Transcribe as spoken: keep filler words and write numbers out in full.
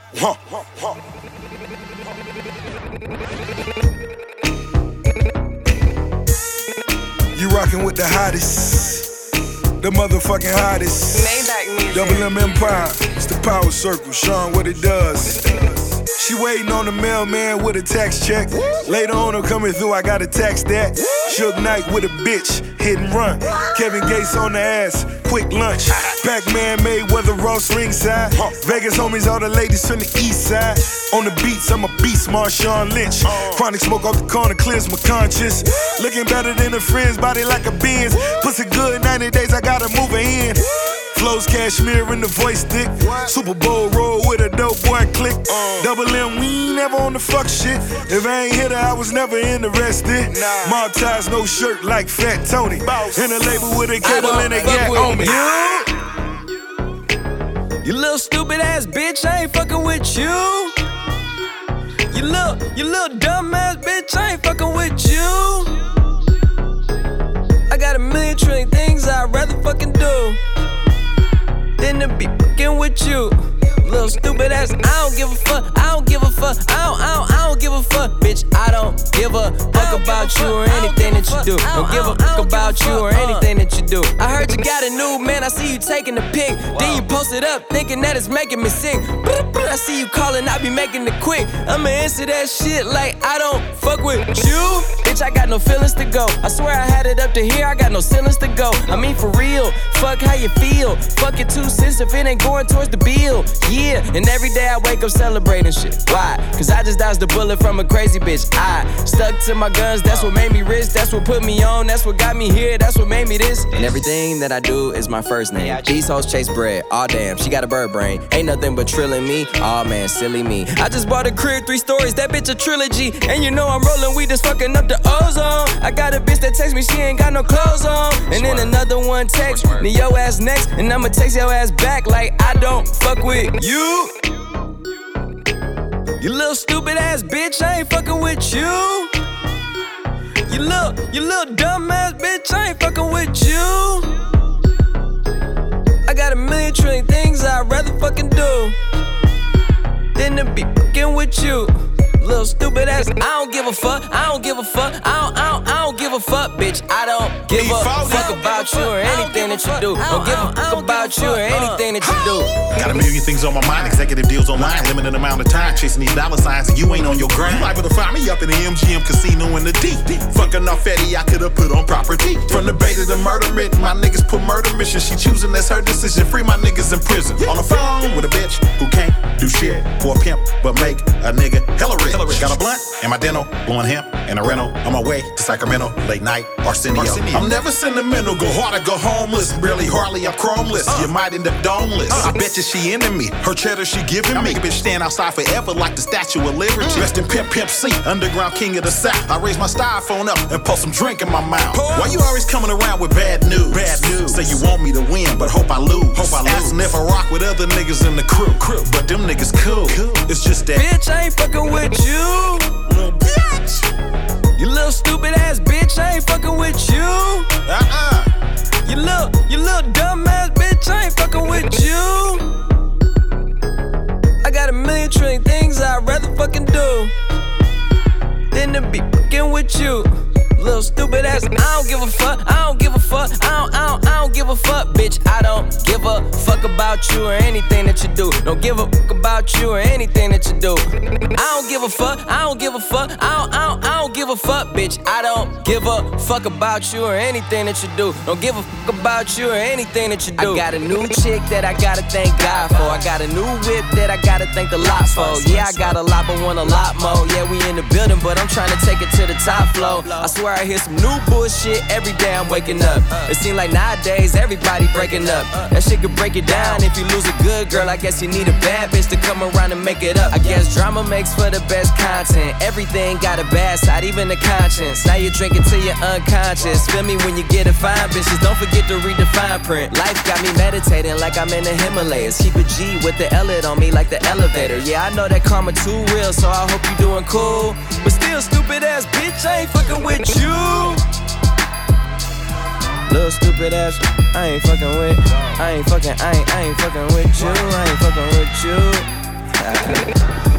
Huh, huh, huh. You rockin' with the hottest, the motherfucking hottest. Maybach music. Double M Empire, it's the power circle, showing what it does. She waiting on the mailman with a tax check. Later on, I'm coming through, I gotta tax that. Suge Knight with a bitch, hit and run. Kevin Gates on the ass, quick lunch. Pac-Man Mayweather, Ross ringside. Vegas homies, all the ladies from the east side. On the beats, I'm a beast, Marshawn Lynch. Chronic smoke off the corner, clears my conscience. Looking better than a friend's body like a Benz. Pussy good, ninety days, I gotta move her in. Flows cashmere in the voice thick. Super Bowl roll with a dope boy click. Uh. Double M, we ain't never on the fuck shit. If I ain't hit her, I was never interested. Nah. Mob ties, no shirt like Fat Tony. Boss. In a label with a cable and a gap on me. You, you little stupid ass bitch, I ain't fucking with you. You little, you little dumb ass bitch, I ain't fucking with you. I got a million trillion things I'd rather fucking do than to be fucking with you. Little stupid ass, I don't give a fuck, I don't give a fuck, I don't, I don't, I don't give a fuck, bitch, I don't give a fuck about you or anything that you do. Don't give a fuck about you or anything that you do. I heard you got a new man, I see you taking the pic, then you post it up thinking that it's making me sick. I see you calling, I be making it quick. I'ma answer that shit like I don't fuck with you. Bitch, I got no feelings to go. I swear I had it up to here, I got no ceilings to go. I mean for real, fuck how you feel. Fuck it two cents if it ain't going towards the bill. Yeah, and every day I wake up celebrating shit. Why? Cause I just dodged a bullet from a crazy bitch. I stuck to my guns, that's what made me rich. That's what put me on, that's what got me here. That's what made me this. And everything that I do is my first name. These hoes chase bread, aw damn, she got a bird brain. Ain't nothing but trilling me, aw man, silly me. I just bought a crib, three stories, that bitch a trilogy. And you know I'm rolling weed, just fucking up the ozone. I got a bitch that text me, she ain't got no clothes on. And then another one text me, yo ass next. And I'ma text your ass back like I don't fuck with you. You little stupid ass bitch, I ain't fucking with you. You little, you little dumb ass bitch, I ain't fucking with you. I got a million trillion things I'd rather fucking do than to be fucking with you. Little stupid ass, I don't give a fuck, I don't give a fuck, I don't, I don't, I don't give a fuck, bitch. I don't give a fuck about you or anything that you do. Don't give a fuck about you or anything that you do. Got a million things on my mind, executive deals online, limited amount of time, chasing these dollar signs, and you ain't on your grind. You liable to find me up in the M G M casino in the D. Fucking off Eddie, I could've put on property. From the bay to the murder written, my niggas put murder mission. She choosing, that's her decision. Free my niggas in prison. On the phone with a bitch who can't do shit for a pimp, but make a nigga hella rich. Got a blunt and my dental, blowing hemp and a rental. On my way to Sacramento, late night, Arsenio. Arsenio. I'm never sentimental, go hard or go homeless. Barely hardly, I'm chromeless. Uh. You might end up domeless. Uh. I bet you she into me. Her cheddar she giving I me. Make a bitch stand outside forever like the Statue of Liberty. Mm. Rest in Pimp Pimp C, underground king of the South. I raise my styrofoam up and pour some drink in my mouth. Pour. Why you always coming around with bad news? Bad news. Say you want me to win, but hope I lose. Hope I lose. Asking if I rock with other niggas in the crew. crew. But them niggas cool. cool. It's just that bitch, I ain't fucking with you. Little bitch. You little stupid ass bitch, I ain't fucking with you. Uh-uh. You little, you little dumb ass bitch, I ain't fucking with you. I got a million trillion things I'd rather fucking do than to be fucking with you. Little stupid ass, I don't give a fuck, I don't give a fuck, I don't, I don't, I don't give a fuck, bitch. I don't give a fuck about you or anything that you do. Don't give a fuck about you or anything that you do. I don't give a fuck, I don't give a fuck, I don't, I don't, I don't give a fuck, bitch. I don't give a fuck about you or anything that you do. Don't give a fuck about you or anything that you do. I got a new chick that I gotta thank God for. I got a new whip that I gotta thank the lot for. Yeah, I got a lot, but want a lot more. Yeah, we in the building, but I'm trying to take it to the top floor. I swear I hear some new bullshit every day I'm waking up. It seems like nowadays everybody breaking up. That shit could break it down. If you lose a good girl, I guess you need a bad bitch to come around and make it up. I guess drama makes for the best content. Everything got a bad side, even the conscience. Now you're drinking till you're unconscious. Feel me when you get a fine bitches. Don't forget to read the fine print. Life got me meditating like I'm in the Himalayas. Keep a G with the L-it on me like the elevator. Yeah, I know that karma too real, so I hope you doing cool. But still, stupid ass bitch, I ain't fucking with you. Little stupid ass, I ain't fucking with. I ain't fucking, I ain't, I ain't fucking with you. I ain't fucking with you. ride.